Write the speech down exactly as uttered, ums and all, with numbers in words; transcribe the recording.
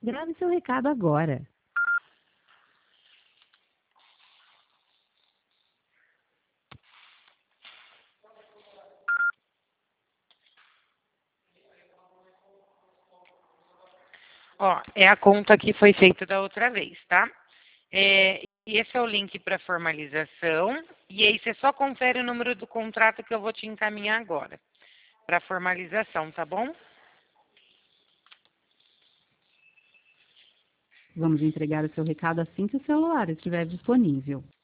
Grave seu recado agora. Ó, é a conta que foi feita da outra vez, tá? É, e esse é o link para formalização. E aí você só confere o número do contrato que eu vou te encaminhar agora para formalização, tá bom? Vamos entregar o seu recado assim que o celular estiver disponível.